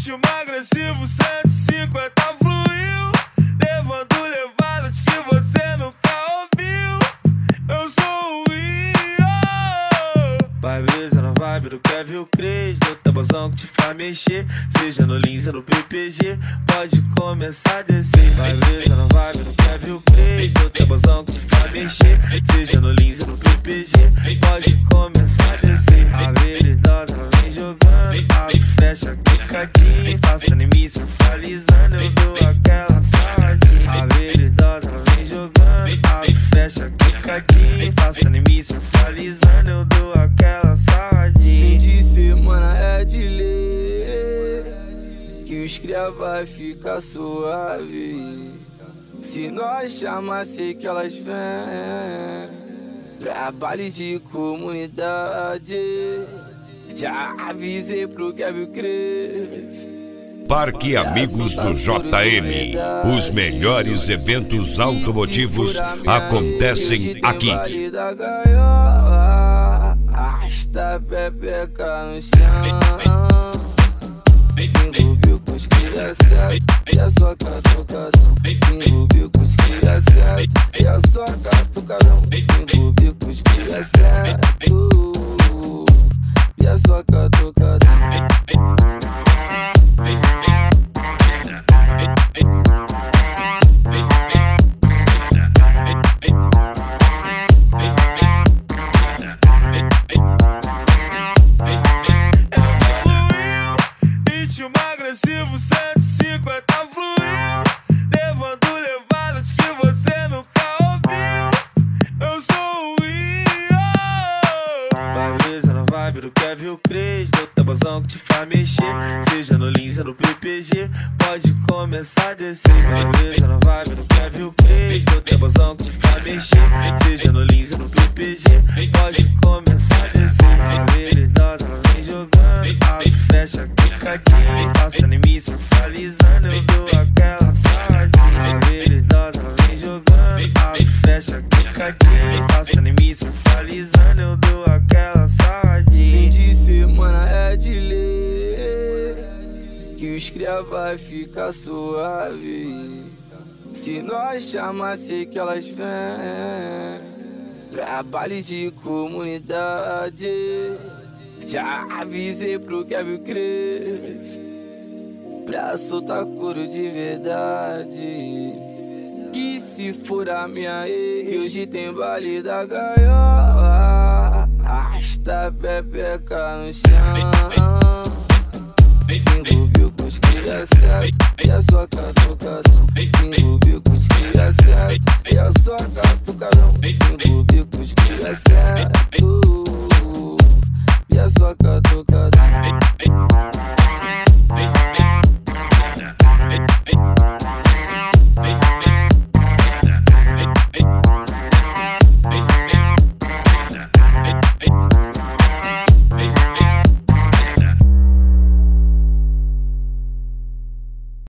Ritmo agressivo, 150 fluiu, levando levadas que você nunca ouviu. Eu sou o Rio. Vai brisa na vibe do Kevin Cres, do tabuzão que te faz mexer. Seja no Lins ou no PPG, pode começar a descer. Vai brisa na vibe do Kevin Cres, do tabuzão que te faz mexer. Seja no Lins ou no PPG, pode começar a descer. A veridosa ela vem jogando, abre, fecha, quicadinho, passando em mim, sensualizando, eu dou aquela saladinha. A veridosa ela vem jogando, abre, fecha, quicadinho, passando em mim, sensualizando, eu dou aquela saladinha. Fim de semana é de lei, que os cria vai ficar suave. Se nós chamar, sei que elas vêm pra baile de comunidade. Já avisei pro Kevin Cres. Parque Amigos do JM. Os melhores eventos automotivos acontecem aqui. Arrasta a pepeca no chão. Se envolveu com os cria certo e a sua catucadão. Se envolveu com os cria certo e a sua catucadão. Se envolveu com os cria certo e a sua catucadão. Ritmo agressivo, 150 fluiu, levando levadas que você nunca ouviu. Eu sou o Rio. Vai brisa na vibe do Kevin Cres, do tabuzão que te faz mexer. Seja no Lins ou no PPG, pode começar a descer. Vai brisa na vibe do Kevin Cres, do tabuzão que te faz mexer. Seja no Lins ou no PPG, pode começar a descer. A veridosa ela vem jogando, abre, fecha, quicadinho, passando em mim, sensualizando, eu dou aquela saladinha. A veridosa ela vem jogando, abre, fecha, quicadinho, passando em mim, sensualizando, eu dou aquela saladinha. Fim de semana é de lei, que os cria vai ficar suave. Se nós chamar, sei que elas vêm pra baile de comunidade. Já avisei pro Kevin Cres pra soltar couro de verdade. Que se for a minha ex, hoje tem baile da gaiola. Arrasta a pepeca no chão. Se envolveu com os cria certo e a sua catucadão. Se